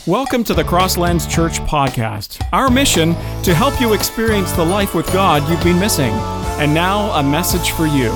Welcome to the Crosslands Church podcast. Our mission, to help you experience the life with God you've been missing. And now, a message for you.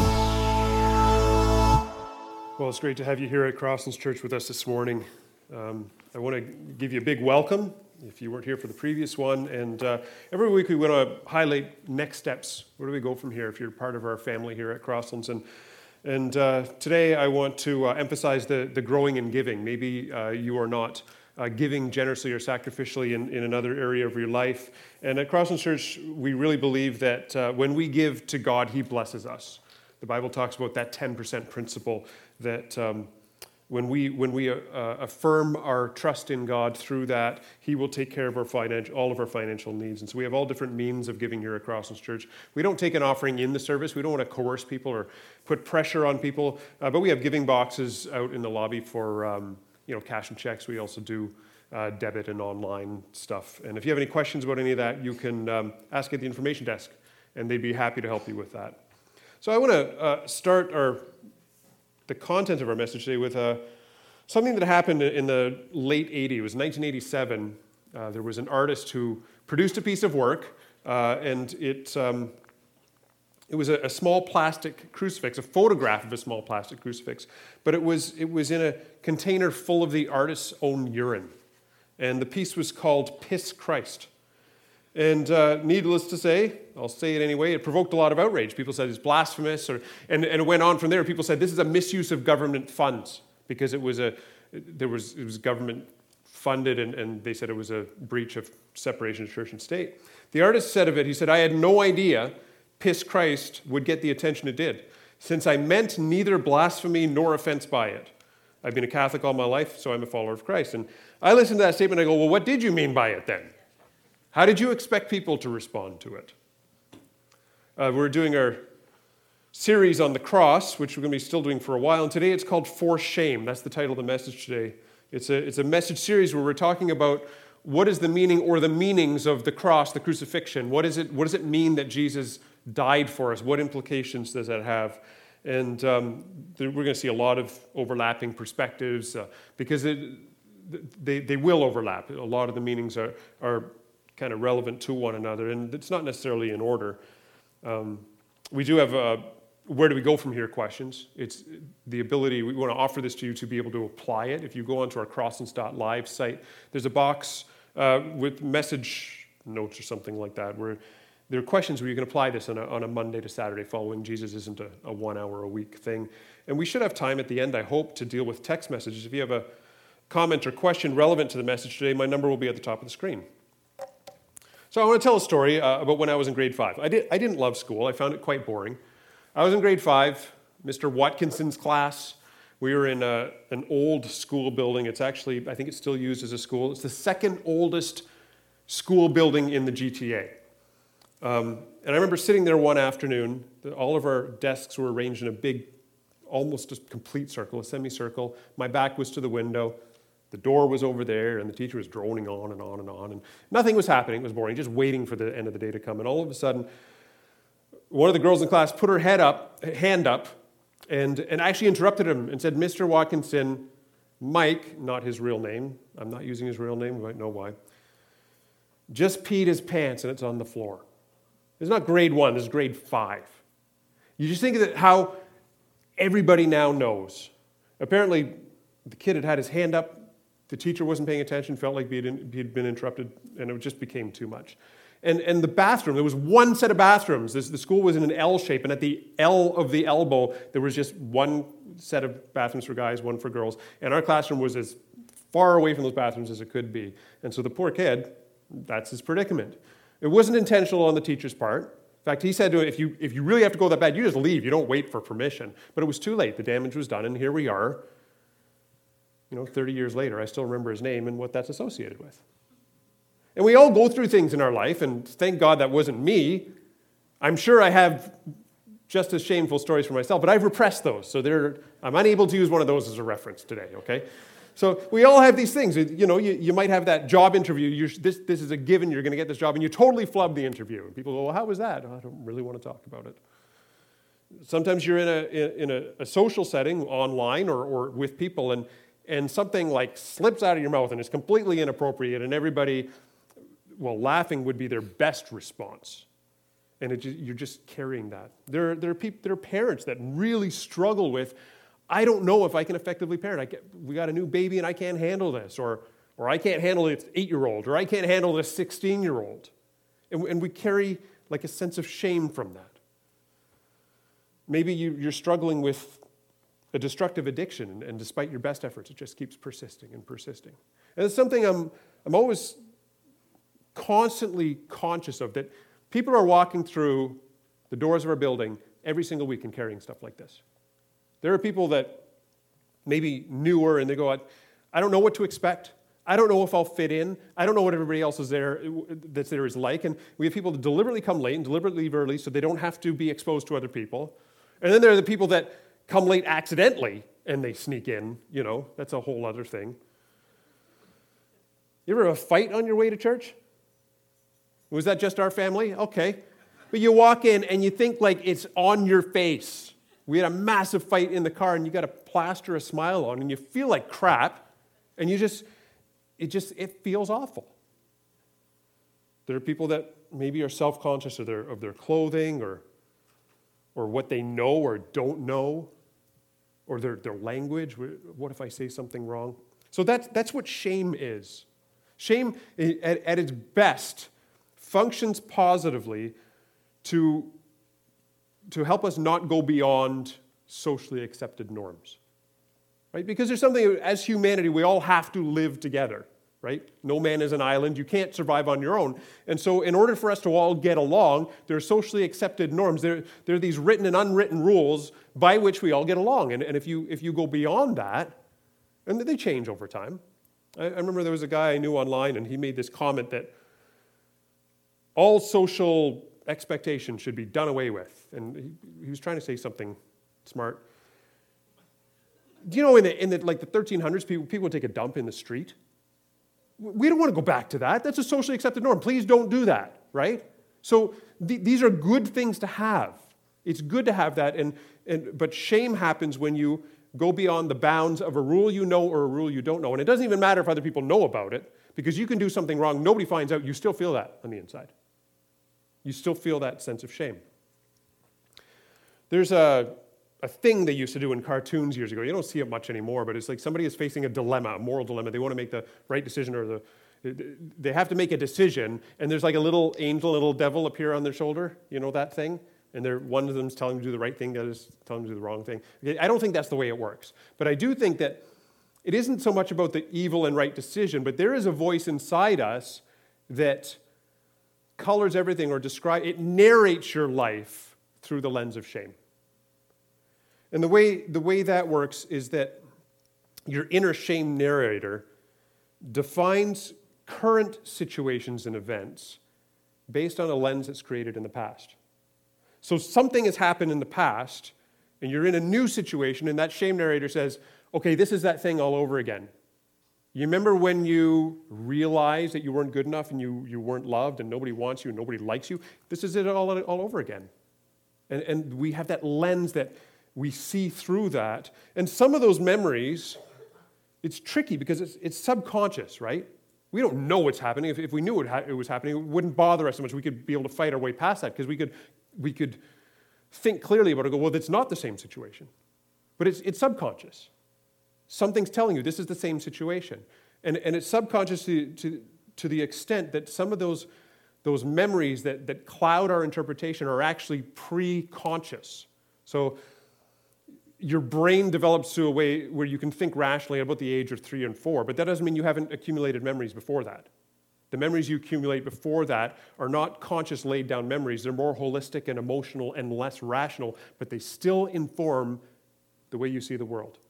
Well, it's great to have you here at Crosslands Church with us this morning. I want to give you a big welcome if you weren't here for the previous one. And every week we want to highlight next steps. Where do we go from here if you're part of our family here at Crosslands? And today I want to emphasize the growing and giving. Maybe you are not giving generously or sacrificially in another area of your life. And at Crosslands Church, we really believe that when we give to God, He blesses us. The Bible talks about that 10% principle that when we affirm our trust in God through that, He will take care of all of our financial needs. And so we have all different means of giving here at Crosslands Church. We don't take an offering in the service. We don't want to coerce people or put pressure on people. But we have giving boxes out in the lobby for cash and checks. We also do debit and online stuff. And if you have any questions about any of that, you can ask at the information desk, and they'd be happy to help you with that. So I want to start the content of our message today with something that happened in the late 80s. It was 1987. There was an artist who produced a piece of work, and it was a small plastic crucifix, a photograph of a small plastic crucifix, but it was in a container full of the artist's own urine. And the piece was called Piss Christ. And needless to say, I'll say it anyway, it provoked a lot of outrage. People said it's blasphemous, and it went on from there. People said this is a misuse of government funds because it was government funded, and they said it was a breach of separation of church and state. The artist said of it, he said, "I had no idea Piss Christ would get the attention it did, since I meant neither blasphemy nor offense by it. I've been a Catholic all my life, so I'm a follower of Christ." And I listened to that statement, and I go, well, what did you mean by it then? How did you expect people to respond to it? We're doing our series on the cross, which we're going to be still doing for a while, and today it's called For Shame. That's the title of the message today. It's a message series where we're talking about what is the meaning or the meanings of the cross, the crucifixion. What does it mean that Jesus died for us? What implications does that have? And we're going to see a lot of overlapping perspectives because they will overlap. A lot of the meanings are kind of relevant to one another, and it's not necessarily in order. We do have where do we go from here questions. It's the ability, we want to offer this to you to be able to apply it. If you go onto our crosslands.live site, there's a box with message notes or something like that, where there are questions where you can apply this on a Monday to Saturday following Jesus isn't a 1 hour a week thing. And we should have time at the end, I hope, to deal with text messages. If you have a comment or question relevant to the message today, my number will be at the top of the screen. So I want to tell a story about when I was in grade 5. I didn't love school. I found it quite boring. I was in grade 5, Mr. Watkinson's class. We were in an old school building. It's actually, I think it's still used as a school. It's the second oldest school building in the GTA. And I remember sitting there one afternoon. All of our desks were arranged in a big, almost a complete circle, a semicircle. My back was to the window. The door was over there, and the teacher was droning on and on and on. And nothing was happening. It was boring, just waiting for the end of the day to come. And all of a sudden, one of the girls in class put her hand up, and actually interrupted him and said, "Mr. Watkinson, Mike," not his real name. I'm not using his real name. You might know why. "Just peed his pants, and it's on the floor." It's not grade 1. This is grade 5. You just think of how everybody now knows. Apparently, the kid had his hand up. The teacher wasn't paying attention, felt like he'd been interrupted, and it just became too much. And the bathroom, there was one set of bathrooms. The school was in an L shape, and at the L of the elbow, there was just one set of bathrooms for guys, one for girls. And our classroom was as far away from those bathrooms as it could be. And so the poor kid, that's his predicament. It wasn't intentional on the teacher's part. In fact, he said to him, if you really have to go that bad, you just leave. You don't wait for permission. But it was too late. The damage was done, and here we are. 30 years later, I still remember his name and what that's associated with. And we all go through things in our life, and thank God that wasn't me. I'm sure I have just as shameful stories for myself, but I've repressed those. So I'm unable to use one of those as a reference today, okay? So we all have these things. You might have that job interview. This is a given. You're going to get this job, and you totally flub the interview. And people go, "Well, how was that?" "Oh, I don't really want to talk about it." Sometimes you're in a social setting, online or with people, and and something like slips out of your mouth and is completely inappropriate, and everybody, well, laughing would be their best response. And you're just carrying that. There are parents that really struggle with, I don't know if I can effectively parent. We got a new baby and I can't handle this, or I can't handle this 8-year-old, or I can't handle this 16-year-old. And we carry like a sense of shame from that. Maybe you're struggling with a destructive addiction, and despite your best efforts, it just keeps persisting and persisting. And it's something I'm always constantly conscious of, that people are walking through the doors of our building every single week and carrying stuff like this. There are people that maybe newer, and they go, I don't know what to expect. I don't know if I'll fit in. I don't know what everybody else is that's there is like. And we have people that deliberately come late and deliberately leave early so they don't have to be exposed to other people. And then there are the people that come late accidentally and they sneak in. That's a whole other thing. You ever have a fight on your way to church? Was that just our family? Okay. But you walk in and you think like it's on your face. We had a massive fight in the car and you got to plaster a smile on and you feel like crap and it feels awful. There are people that maybe are self-conscious of their clothing or what they know or don't know, or their language. What if I say something wrong? So that's what shame is. Shame, at its best, functions positively to help us not go beyond socially accepted norms, right? Because there's something, as humanity, we all have to live together, right? No man is an island. You can't survive on your own. And so in order for us to all get along, there are socially accepted norms. There are these written and unwritten rules by which we all get along. And if you go beyond that, and they change over time. I remember there was a guy I knew online, and he made this comment that all social expectations should be done away with. And he was trying to say something smart. Do you know in the 1300s, people would take a dump in the street? We don't want to go back to that. That's a socially accepted norm. Please don't do that, right? So these are good things to have. It's good to have that, but shame happens when you go beyond the bounds of a rule you know or a rule you don't know. And it doesn't even matter if other people know about it, because you can do something wrong, nobody finds out, you still feel that on the inside. You still feel that sense of shame. There's a thing they used to do in cartoons years ago. You don't see it much anymore, but it's like somebody is facing a dilemma, a moral dilemma. They want to make the right decision, or they have to make a decision, and there's like a little angel, a little devil appear on their shoulder. You know that thing? And one of them's telling them to do the right thing, the other's telling them to do the wrong thing. Okay, I don't think that's the way it works. But I do think that it isn't so much about the evil and right decision, but there is a voice inside us that colors everything, or it narrates your life through the lens of shame. And the way that works is that your inner shame narrator defines current situations and events based on a lens that's created in the past. So something has happened in the past, and you're in a new situation, and that shame narrator says, okay, this is that thing all over again. You remember when you realized that you weren't good enough and you weren't loved and nobody wants you and nobody likes you? This is it all over again. And we have that lens that we see through that. And some of those memories, it's tricky because it's subconscious, right? We don't know what's happening. If we knew it was happening, it wouldn't bother us so much. We could be able to fight our way past that because we could think clearly about it and go, well, that's not the same situation. But it's subconscious. Something's telling you this is the same situation. And it's subconscious to the extent that some of those memories that cloud our interpretation are actually pre-conscious. So your brain develops to a way where you can think rationally about the age of 3 and 4, but that doesn't mean you haven't accumulated memories before that. The memories you accumulate before that are not conscious laid down memories. They're more holistic and emotional and less rational, but they still inform the way you see the world.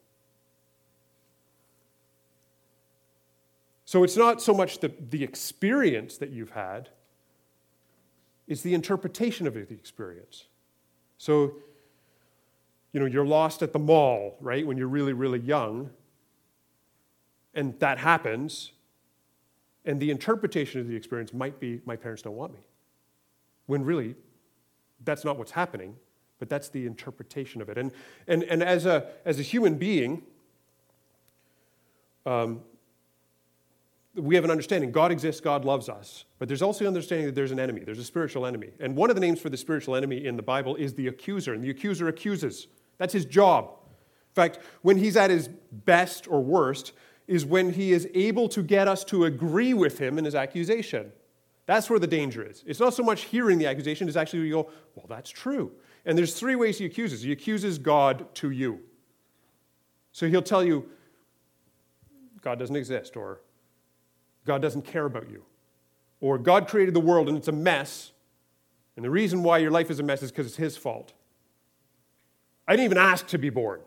So it's not so much the experience that you've had, it's the interpretation of the experience. So, you're lost at the mall, right, when you're really, really young, and that happens, and the interpretation of the experience might be, my parents don't want me. When really, that's not what's happening, but that's the interpretation of it. And as a human being, we have an understanding God exists, God loves us, but there's also an understanding that there's an enemy, there's a spiritual enemy. And one of the names for the spiritual enemy in the Bible is the accuser, and the accuser accuses. That's his job. In fact, when he's at his best or worst is when he is able to get us to agree with him in his accusation. That's where the danger is. It's not so much hearing the accusation, it's actually where you go, well, that's true. And there's three ways he accuses. He accuses God to you. So he'll tell you, God doesn't exist, or God doesn't care about you, or God created the world and it's a mess, and the reason why your life is a mess is because it's his fault. I didn't even ask to be born.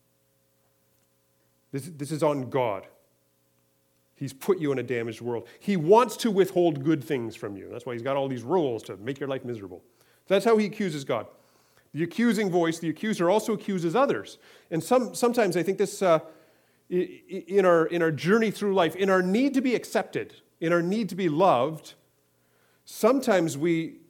This is on God. He's put you in a damaged world. He wants to withhold good things from you. That's why he's got all these rules to make your life miserable. So that's how he accuses God. The accusing voice, the accuser, also accuses others. And sometimes I think this, in our journey through life, in our need to be accepted, in our need to be loved, sometimes we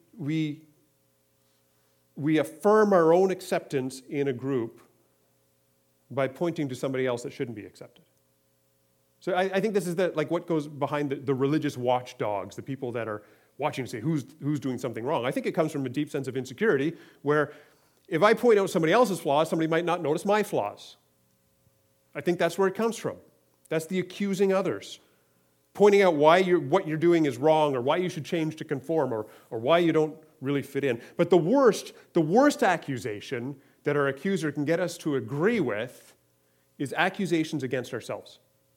affirm our own acceptance in a group by pointing to somebody else that shouldn't be accepted. So I think this is what goes behind the religious watchdogs, the people that are watching to say who's doing something wrong. I think it comes from a deep sense of insecurity where if I point out somebody else's flaws, somebody might not notice my flaws. I think that's where it comes from. That's the accusing others. Pointing out why what you're doing is wrong, or why you should change to conform, or why you don't really fit in. But the worst accusation that our accuser can get us to agree with is accusations against ourselves.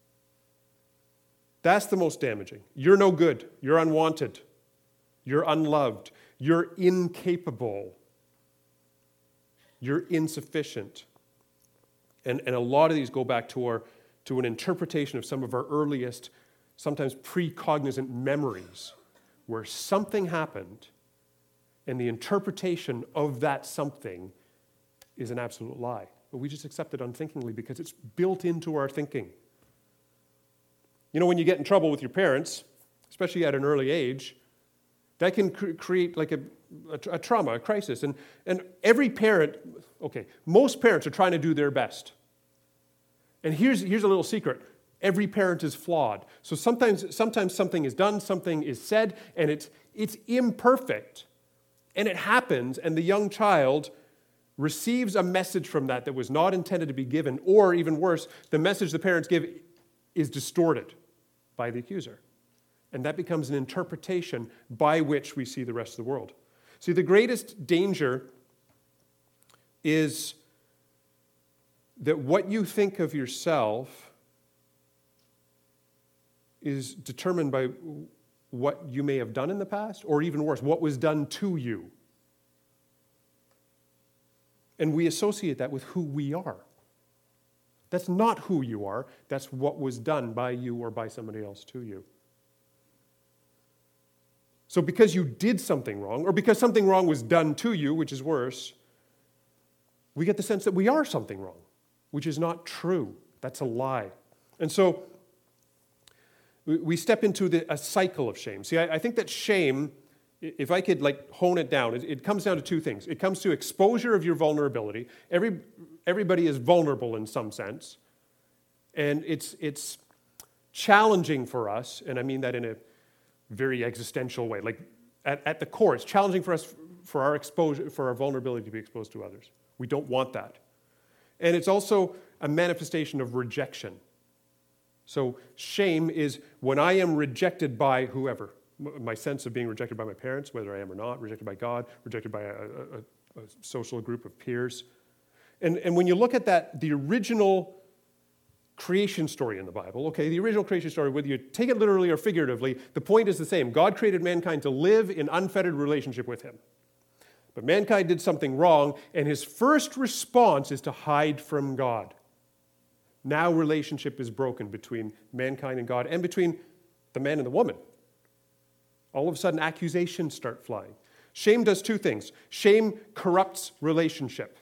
That's the most damaging. You're no good. You're unwanted. You're unloved. You're incapable. You're insufficient. And a lot of these go back to an interpretation of some of our earliest, sometimes precognizant memories, where something happened, and the interpretation of that something is an absolute lie. But we just accept it unthinkingly because it's built into our thinking. You know, when you get in trouble with your parents, especially at an early age, that can create like a trauma, a crisis. And every parent, most parents are trying to do their best. And here's a little secret. Every parent is flawed. So sometimes something is done, something is said, and it's imperfect. And it happens, and the young child receives a message from that was not intended to be given, or even worse, the message the parents give is distorted by the accuser. And that becomes an interpretation by which we see the rest of the world. See, the greatest danger is that what you think of yourself is determined by what you may have done in the past, or even worse, what was done to you. And we associate that with who we are. That's not who you are. That's what was done by you or by somebody else to you. So because you did something wrong, or because something wrong was done to you, which is worse, we get the sense that we are something wrong, which is not true. That's a lie. And so we step into a cycle of shame. See, I think that shame, if I could hone it down, it comes down to two things. It comes to exposure of your vulnerability. Everybody is vulnerable in some sense. And it's challenging for us, and I mean that in a very existential way. At the core, it's challenging for us, for our exposure, for our vulnerability to be exposed to others. We don't want that. And it's also a manifestation of rejection. So shame is when I am rejected by whoever. My sense of being rejected by my parents, whether I am or not, rejected by God, rejected by a social group of peers. And when you look at that, the original creation story in the Bible, the original creation story, whether you take it literally or figuratively, the point is the same. God created mankind to live in unfettered relationship with him. But mankind did something wrong, and his first response is to hide from God. Now relationship is broken between mankind and God, and between the man and the woman. All of a sudden, accusations start flying. Shame does two things. Shame corrupts relationship.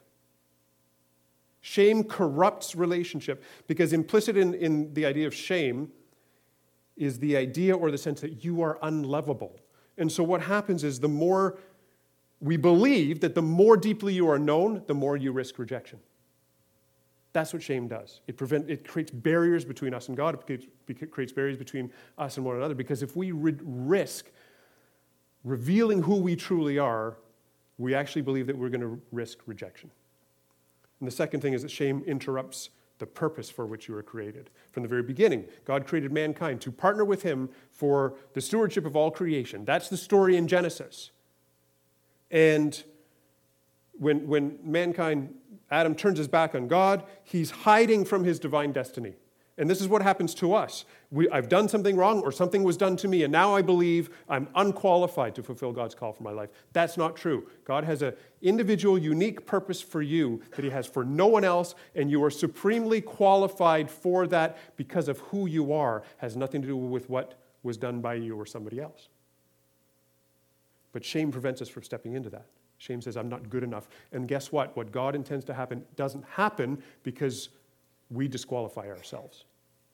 Shame corrupts relationship because implicit in the idea of shame is the idea or the sense that you are unlovable. And so what happens is the more we believe that the more deeply you are known, the more you risk rejection. That's what shame does. It creates barriers between us and God. It creates barriers between us and one another, because if we risk revealing who we truly are, we actually believe that we're going to risk rejection. And the second thing is that shame interrupts the purpose for which you were created. From the very beginning, God created mankind to partner with him for the stewardship of all creation. That's the story in Genesis. And when mankind, Adam turns his back on God, he's hiding from his divine destiny. And this is what happens to us. I've done something wrong, or something was done to me, and now I believe I'm unqualified to fulfill God's call for my life. That's not true. God has an individual, unique purpose for you that he has for no one else, and you are supremely qualified for that because of who you are. It has nothing to do with what was done by you or somebody else. But shame prevents us from stepping into that. Shame says, I'm not good enough. And guess what? What God intends to happen doesn't happen because we disqualify ourselves.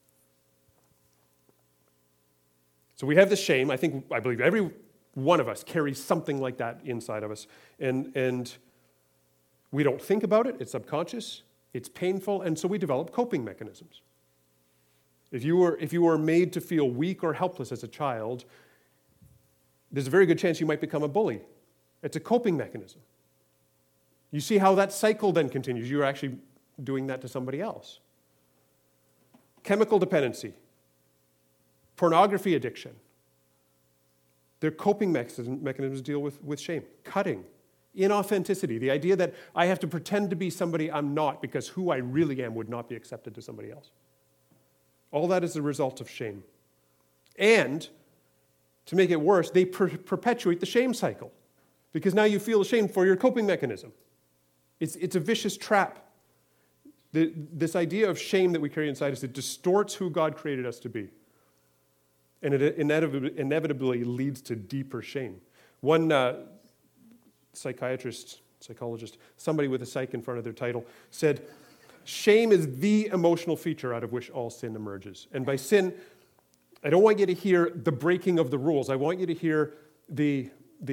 So we have this shame. I believe every one of us carries something like that inside of us. And we don't think about it. It's subconscious. It's painful. And so we develop coping mechanisms. If you were made to feel weak or helpless as a child, there's a very good chance you might become a bully. It's a coping mechanism. You see how that cycle then continues. You're actually doing that to somebody else. Chemical dependency, pornography addiction. They're coping mechanisms to deal with shame. Cutting, inauthenticity, the idea that I have to pretend to be somebody I'm not because who I really am would not be accepted to somebody else. All that is the result of shame. And to make it worse, they perpetuate the shame cycle, because now you feel ashamed for your coping mechanism. It's a vicious trap. This idea of shame that we carry inside us, it distorts who God created us to be. And it inevitably leads to deeper shame. One psychologist, somebody with a psych in front of their title, said, shame is the emotional feature out of which all sin emerges. And by sin, I don't want you to hear the breaking of the rules. I want you to hear the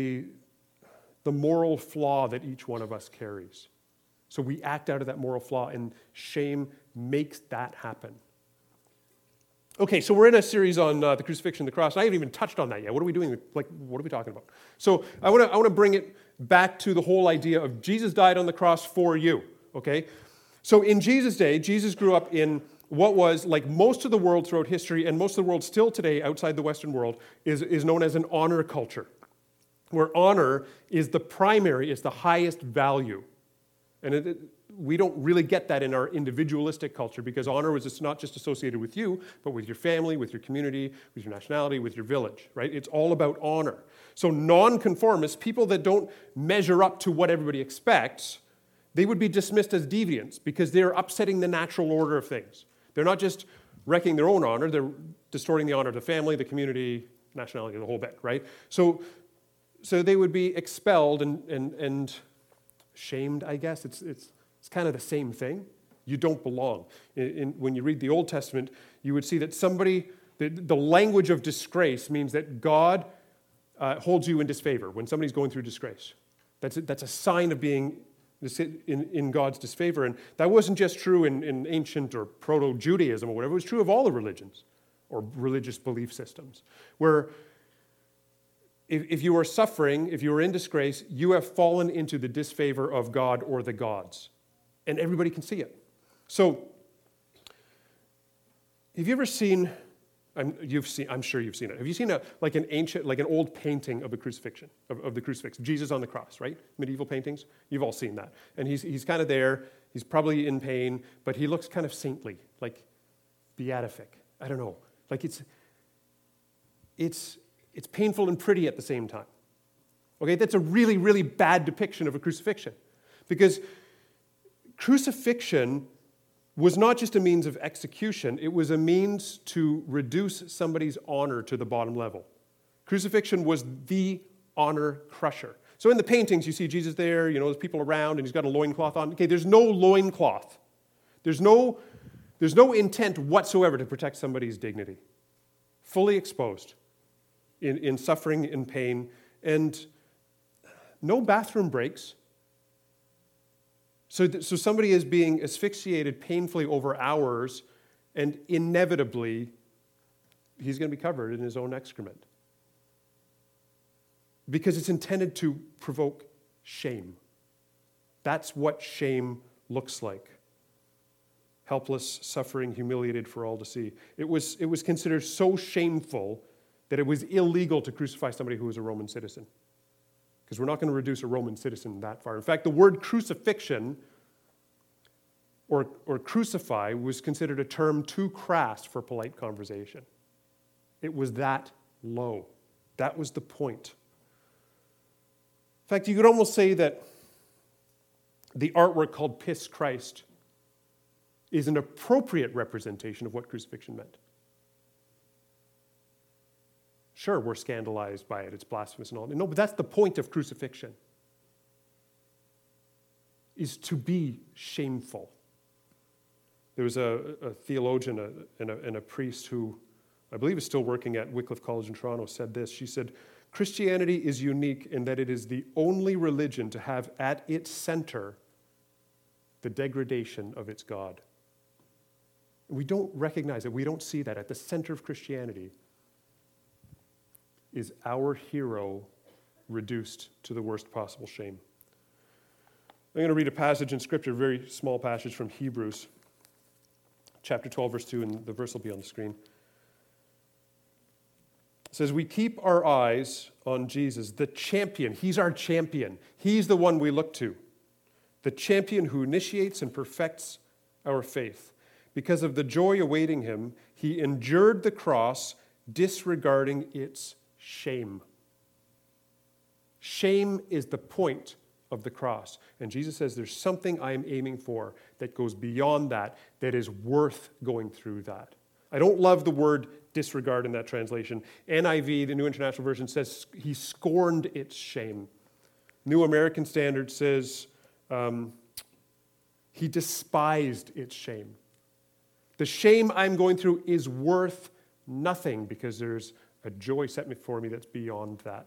moral flaw that each one of us carries. So we act out of that moral flaw, and shame makes that happen. Okay, so we're in a series on the crucifixion and the cross. I haven't even touched on that yet. What are we doing? What are we talking about? So I want to bring it back to the whole idea of Jesus died on the cross for you, okay? So in Jesus' day, Jesus grew up in what was, like most of the world throughout history, and most of the world still today outside the Western world, is known as an honor culture, where honor is the primary, is the highest value. And we don't really get that in our individualistic culture, because honor was not just associated with you, but with your family, with your community, with your nationality, with your village, right? It's all about honor. So nonconformists, people that don't measure up to what everybody expects, they would be dismissed as deviants because they're upsetting the natural order of things. They're not just wrecking their own honor, they're distorting the honor of the family, the community, nationality, the whole bit, right? So they would be expelled and shamed, I guess. It's kind of the same thing. You don't belong. When you read the Old Testament, you would see that the language of disgrace means that God holds you in disfavor when somebody's going through disgrace. That's a sign of being in God's disfavor. And that wasn't just true in ancient or proto-Judaism or whatever. It was true of all the religions or religious belief systems, where if you are suffering, if you are in disgrace, you have fallen into the disfavor of God or the gods. And everybody can see it. So, have you ever seen, I'm sure you've seen it. Have you seen an old painting of the crucifixion, of the crucifix, Jesus on the cross, right? Medieval paintings? You've all seen that. And he's kind of there, he's probably in pain, but he looks kind of saintly, like beatific. I don't know. Like it's painful and pretty at the same time. Okay, that's a really, really bad depiction of a crucifixion. Because crucifixion was not just a means of execution, it was a means to reduce somebody's honor to the bottom level. Crucifixion was the honor crusher. So in the paintings, you see Jesus there, there's people around, and he's got a loincloth on. Okay, there's no loincloth. There's no intent whatsoever to protect somebody's dignity. Fully exposed in suffering, in pain, and no bathroom breaks. So somebody is being asphyxiated painfully over hours, and inevitably, he's going to be covered in his own excrement. Because it's intended to provoke shame. That's what shame looks like. Helpless, suffering, humiliated for all to see. It was considered so shameful that it was illegal to crucify somebody who was a Roman citizen. Because we're not going to reduce a Roman citizen that far. In fact, the word crucifixion or crucify was considered a term too crass for polite conversation. It was that low. That was the point. In fact, you could almost say that the artwork called Piss Christ is an appropriate representation of what crucifixion meant. Sure, we're scandalized by it. It's blasphemous and all. No, but that's the point of crucifixion, is to be shameful. There was a theologian and a priest who I believe is still working at Wycliffe College in Toronto said this. She said, Christianity is unique in that it is the only religion to have at its center the degradation of its God. We don't recognize it. We don't see that. At the center of Christianity is our hero reduced to the worst possible shame. I'm going to read a passage in Scripture, a very small passage from Hebrews, chapter 12, verse 2, and the verse will be on the screen. It says, we keep our eyes on Jesus, the champion. He's our champion. He's the one we look to. The champion who initiates and perfects our faith. Because of the joy awaiting him, he endured the cross, disregarding its shame. Shame is the point of the cross. And Jesus says there's something I am aiming for that goes beyond that is worth going through that. I don't love the word disregard in that translation. NIV, the New International Version, says he scorned its shame. New American Standard says he despised its shame. The shame I'm going through is worth nothing because there's a joy set before me that's beyond that.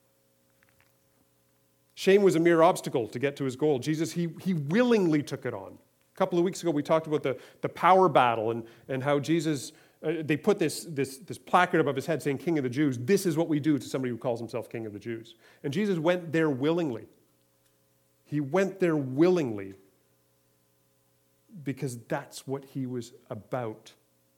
Shame was a mere obstacle to get to his goal. Jesus, he willingly took it on. A couple of weeks ago, we talked about the power battle and how Jesus, they put this placard above his head saying, King of the Jews. This is what we do to somebody who calls himself King of the Jews. And Jesus went there willingly. He went there willingly because that's what he was about.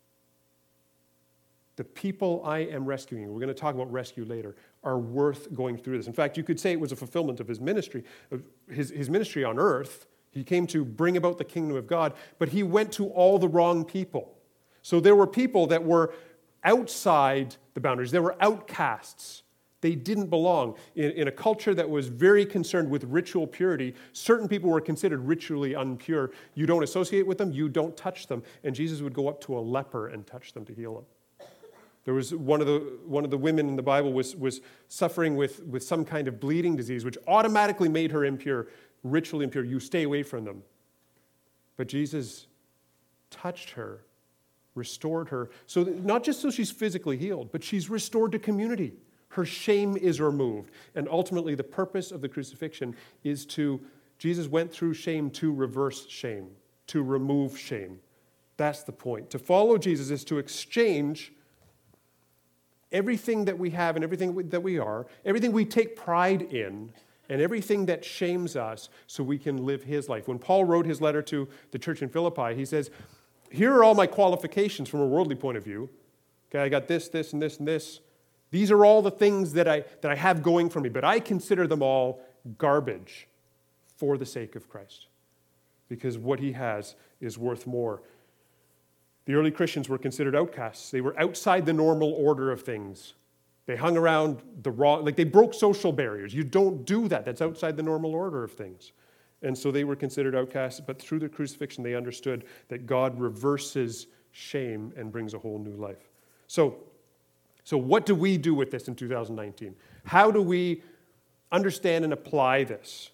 The people I am rescuing, we're going to talk about rescue later, are worth going through this. In fact, you could say it was a fulfillment of his ministry, his ministry on earth. He came to bring about the kingdom of God, but he went to all the wrong people. So there were people that were outside the boundaries. They were outcasts. They didn't belong. In a culture that was very concerned with ritual purity, certain people were considered ritually impure. You don't associate with them, you don't touch them. And Jesus would go up to a leper and touch them to heal them. There was one of the women in the Bible was suffering with some kind of bleeding disease, which automatically made her impure, ritually impure. You stay away from them. But Jesus touched her, restored her. So not just so she's physically healed, but she's restored to community. Her shame is removed. And ultimately, the purpose of the crucifixion is Jesus went through shame to reverse shame, to remove shame. That's the point. To follow Jesus is to exchange everything that we have and everything that we are, everything we take pride in, and everything that shames us so we can live his life. When Paul wrote his letter to the church in Philippi, he says, here are all my qualifications from a worldly point of view. Okay, I got this, this, and this, and this. These are all the things that I have going for me, but I consider them all garbage for the sake of Christ, because what he has is worth more. The early Christians were considered outcasts. They were outside the normal order of things. They hung around they broke social barriers. You don't do that. That's outside the normal order of things. And so they were considered outcasts, but through the crucifixion, they understood that God reverses shame and brings a whole new life. So what do we do with this in 2019? How do we understand and apply this?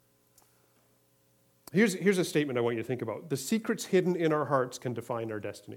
Here's a statement I want you to think about. The secrets hidden in our hearts can define our destiny.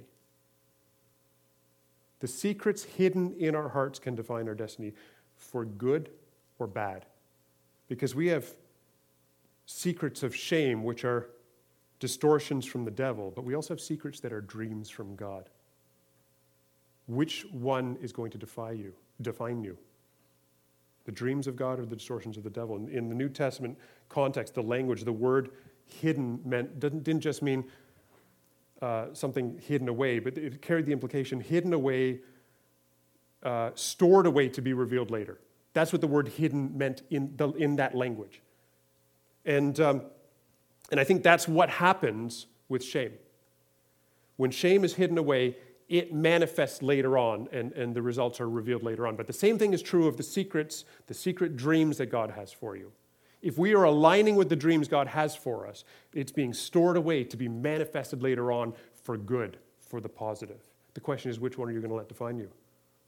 The secrets hidden in our hearts can define our destiny for good or bad. Because we have secrets of shame, which are distortions from the devil, but we also have secrets that are dreams from God. Which one is going to define you? The dreams of God or the distortions of the devil? In the New Testament context, the language, the word hidden didn't just mean something hidden away, but it carried the implication hidden away, stored away to be revealed later. That's what the word hidden meant in that language. And I think that's what happens with shame. When shame is hidden away, it manifests later on, and the results are revealed later on. But the same thing is true of the secret dreams that God has for you. If we are aligning with the dreams God has for us, it's being stored away to be manifested later on for good, for the positive. The question is, which one are you going to let define you?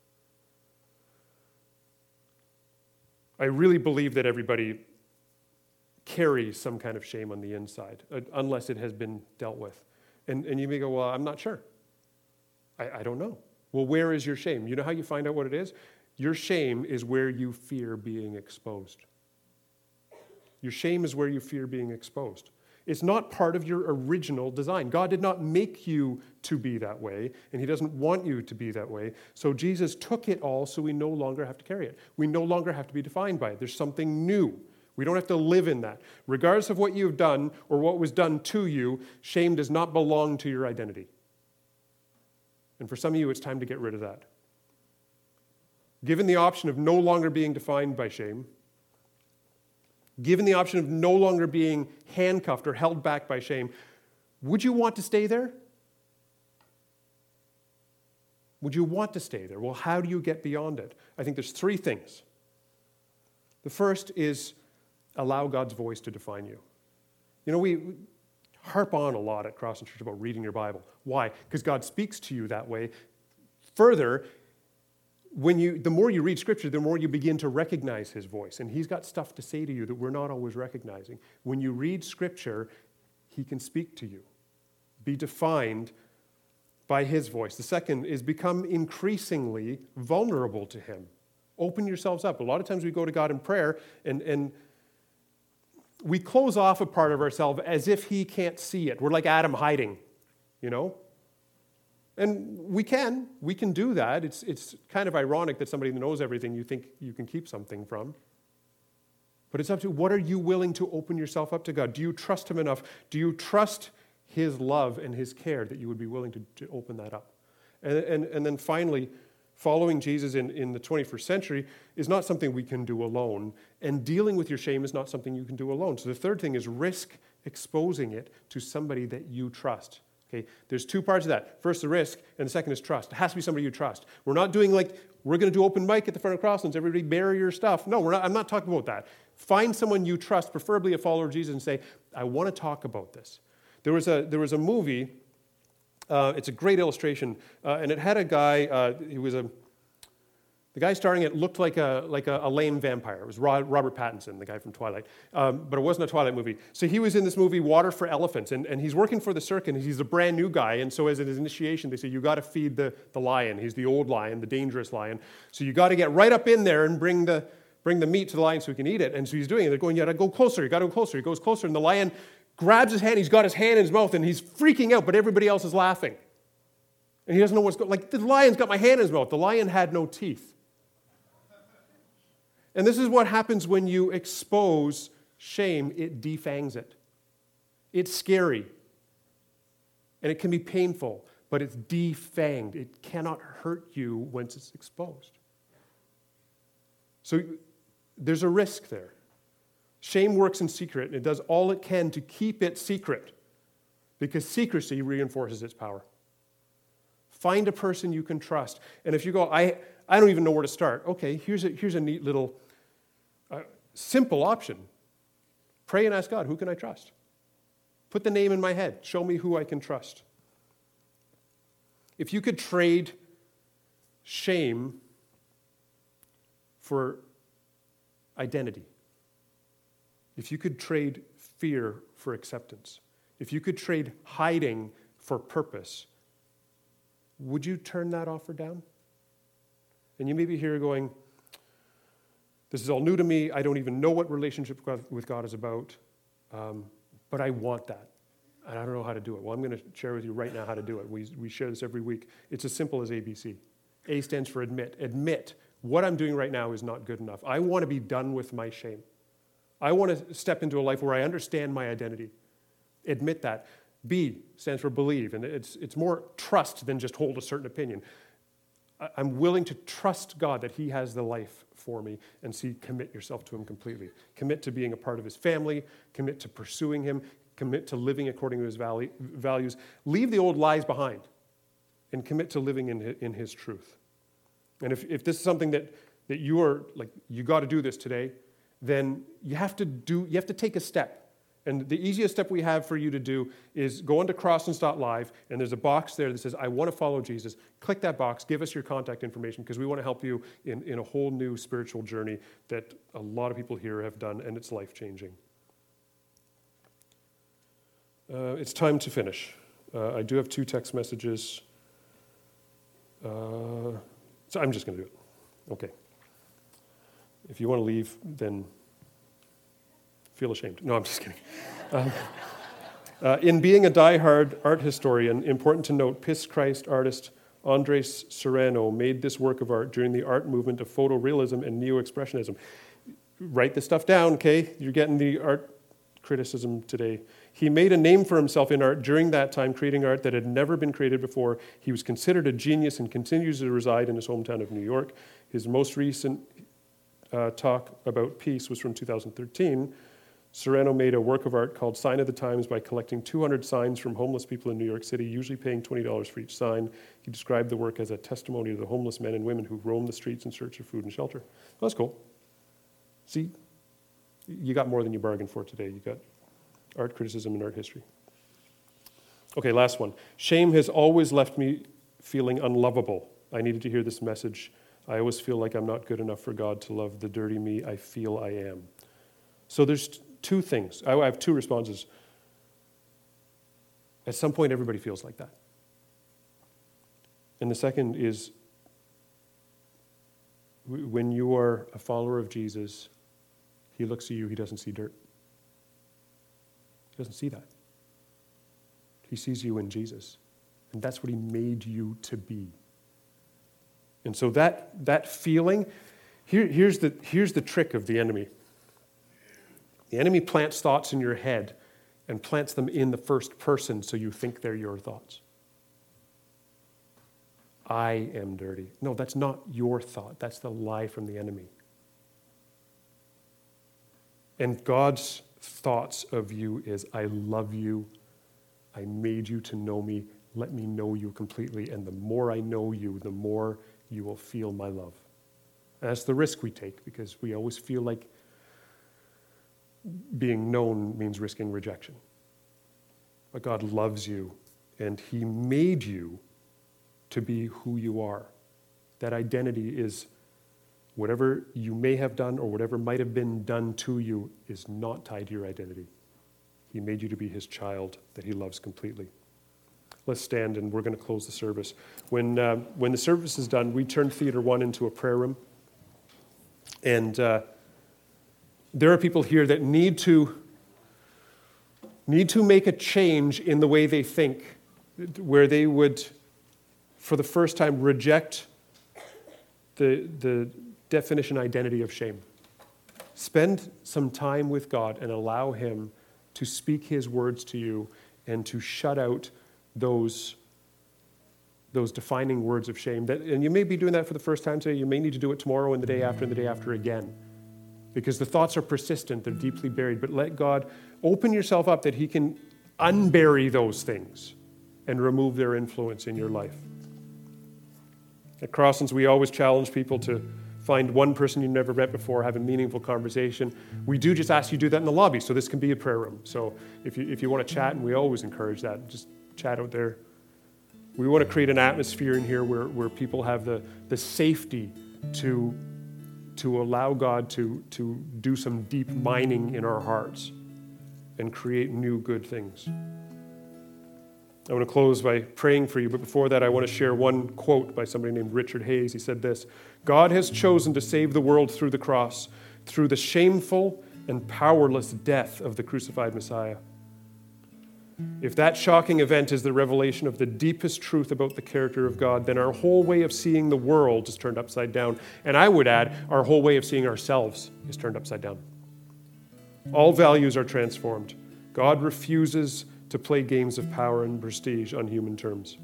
I really believe that everybody carries some kind of shame on the inside, unless it has been dealt with. And you may go, well, I'm not sure. I don't know. Well, where is your shame? You know how you find out what it is? Your shame is where you fear being exposed. Your shame is where you fear being exposed. It's not part of your original design. God did not make you to be that way, and he doesn't want you to be that way. So Jesus took it all so we no longer have to carry it. We no longer have to be defined by it. There's something new. We don't have to live in that. Regardless of what you've done or what was done to you, shame does not belong to your identity. And for some of you, it's time to get rid of that. Given the option of no longer being defined by shame, given the option of no longer being handcuffed or held back by shame, would you want to stay there? Would you want to stay there? Well, how do you get beyond it? I think there's three things. The first is allow God's voice to define you. You know, we harp on a lot at Crossing Church about reading your Bible. Why? Because God speaks to you that way. Further, the more you read Scripture, the more you begin to recognize his voice. And he's got stuff to say to you that we're not always recognizing. When you read Scripture, he can speak to you. Be defined by his voice. The second is become increasingly vulnerable to him. Open yourselves up. A lot of times we go to God in prayer and we close off a part of ourselves as if he can't see it. We're like Adam hiding, you know? And we can do that. It's kind of ironic that somebody that knows everything you think you can keep something from. But it's up to, what are you willing to open yourself up to God? Do you trust him enough? Do you trust his love and his care that you would be willing to open that up? And then finally, following Jesus in the 21st century is not something we can do alone. And dealing with your shame is not something you can do alone. So the third thing is risk exposing it to somebody that you trust. Okay, there's two parts of that. First, the risk, and the second is trust. It has to be somebody you trust. We're not doing like, we're going to do open mic at the front of Crosslands, everybody bury your stuff. No, I'm not talking about that. Find someone you trust, preferably a follower of Jesus, and say, I want to talk about this. There was a movie, it's a great illustration, and it had a guy, the guy starring it looked like a lame vampire. It was Robert Pattinson, the guy from Twilight. But it wasn't a Twilight movie. So he was in this movie, Water for Elephants, and he's working for the circus, and he's a brand new guy, and so as his initiation, they say, you got to feed the lion. He's the old lion, the dangerous lion. So you got to get right up in there and bring the meat to the lion so he can eat it. And so he's doing it. They're going, you got to go closer, you got to go closer. He goes closer, and the lion grabs his hand, he's got his hand in his mouth, and he's freaking out, but everybody else is laughing. And he doesn't know what's going on. Like, the lion's got my hand in his mouth. The lion had no teeth. And this is what happens when you expose shame. It defangs it. It's scary. And it can be painful, but it's defanged. It cannot hurt you once it's exposed. So there's a risk there. Shame works in secret, and it does all it can to keep it secret, because secrecy reinforces its power. Find a person you can trust. And if you go, I don't even know where to start. Okay, here's a neat little simple option. Pray and ask God, who can I trust? Put the name in my head. Show me who I can trust. If you could trade shame for identity, if you could trade fear for acceptance, if you could trade hiding for purpose, would you turn that offer down? And you may be here going, this is all new to me. I don't even know what relationship with God is about. But I want that. And I don't know how to do it. Well, I'm going to share with you right now how to do it. We share this every week. It's as simple as ABC. A stands for admit. Admit what I'm doing right now is not good enough. I want to be done with my shame. I want to step into a life where I understand my identity. Admit that. B stands for believe, and it's more trust than just hold a certain opinion. I'm willing to trust God that he has the life for me, and see, commit yourself to him completely. Commit to being a part of his family, commit to pursuing him, commit to living according to his values. Leave the old lies behind and commit to living in his truth. And if this is something that you are like, you got to do this today, then you have to take a step. And the easiest step we have for you to do is go onto Crosslands.live, and there's a box there that says, I want to follow Jesus. Click that box, give us your contact information, because we want to help you in a whole new spiritual journey that a lot of people here have done, and it's life-changing. It's time to finish. I do have 2 text messages. So I'm just going to do it. Okay. If you want to leave, then feel ashamed. No, I'm just kidding. In being a die-hard art historian, important to note, Piss Christ artist Andres Serrano made this work of art during the art movement of photorealism and neo-expressionism. Write this stuff down, okay? You're getting the art criticism today. He made a name for himself in art during that time, creating art that had never been created before. He was considered a genius and continues to reside in his hometown of New York. His most recent talk about peace was from 2013. Serrano made a work of art called Sign of the Times by collecting 200 signs from homeless people in New York City, usually paying $20 for each sign. He described the work as a testimony to the homeless men and women who roam the streets in search of food and shelter. Well, that's cool. See, you got more than you bargained for today. You got art criticism and art history. Okay, last one. Shame has always left me feeling unlovable. I needed to hear this message. I always feel like I'm not good enough for God to love the dirty me I feel I am. So there's 2 things. I have 2 responses. At some point, everybody feels like that. And the second is, when you are a follower of Jesus, he looks at you, he doesn't see dirt. He doesn't see that. He sees you in Jesus. And that's what he made you to be. And so that feeling, here's the trick of the enemy. The enemy plants thoughts in your head and plants them in the first person so you think they're your thoughts. I am dirty. No, that's not your thought. That's the lie from the enemy. And God's thoughts of you is, I love you. I made you to know me. Let me know you completely. And the more I know you, the more you will feel my love. And that's the risk we take, because we always feel like being known means risking rejection. But God loves you, and he made you to be who you are. That identity is whatever you may have done or whatever might have been done to you is not tied to your identity. He made you to be his child that he loves completely. Let's stand, and we're going to close the service. When the service is done, we turn Theater 1 into a prayer room. And there are people here that need to make a change in the way they think, where they would, for the first time, reject the definition identity of shame. Spend some time with God and allow him to speak his words to you and to shut out those defining words of shame. And you may be doing that for the first time today. You may need to do it tomorrow and the day after again. Because the thoughts are persistent, they're deeply buried. But let God open yourself up that he can unbury those things and remove their influence in your life. At Crosslands, we always challenge people to find one person you've never met before, have a meaningful conversation. We do just ask you to do that in the lobby, so this can be a prayer room. So if you want to chat, and we always encourage that, just chat out there. We want to create an atmosphere in here where people have the safety to allow God to do some deep mining in our hearts and create new good things. I want to close by praying for you, but before that, I want to share one quote by somebody named Richard Hayes. He said this: God has chosen to save the world through the cross, through the shameful and powerless death of the crucified Messiah. If that shocking event is the revelation of the deepest truth about the character of God, then our whole way of seeing the world is turned upside down. And I would add, our whole way of seeing ourselves is turned upside down. All values are transformed. God refuses to play games of power and prestige on human terms.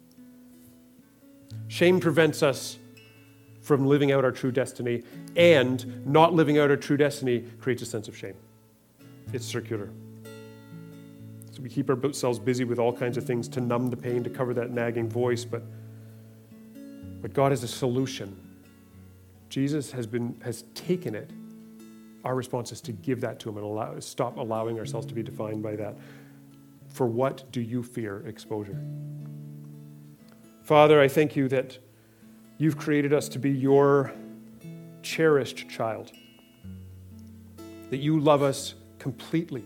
Shame prevents us from living out our true destiny, and not living out our true destiny creates a sense of shame. It's circular. So we keep ourselves busy with all kinds of things to numb the pain, to cover that nagging voice, but God is a solution. Jesus has taken it. Our response is to give that to him and stop allowing ourselves to be defined by that. For what do you fear exposure? Father, I thank you that you've created us to be your cherished child, that you love us completely,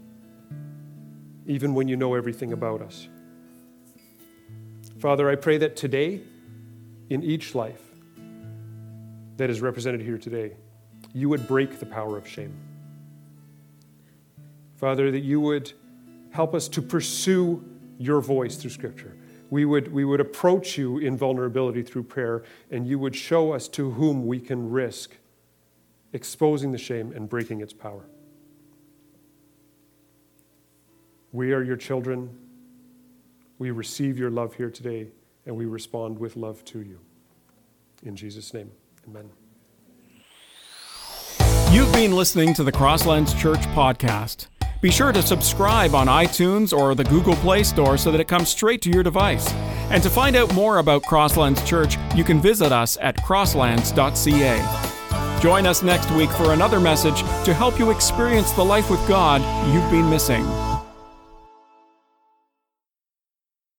even when you know everything about us. Father, I pray that today, in each life that is represented here today, you would break the power of shame. Father, that you would help us to pursue your voice through Scripture. We would approach you in vulnerability through prayer, and you would show us to whom we can risk exposing the shame and breaking its power. We are your children. We receive your love here today, and we respond with love to you. In Jesus' name, amen. You've been listening to the Crosslands Church podcast. Be sure to subscribe on iTunes or the Google Play Store so that it comes straight to your device. And to find out more about Crosslands Church, you can visit us at crosslands.ca. Join us next week for another message to help you experience the life with God you've been missing.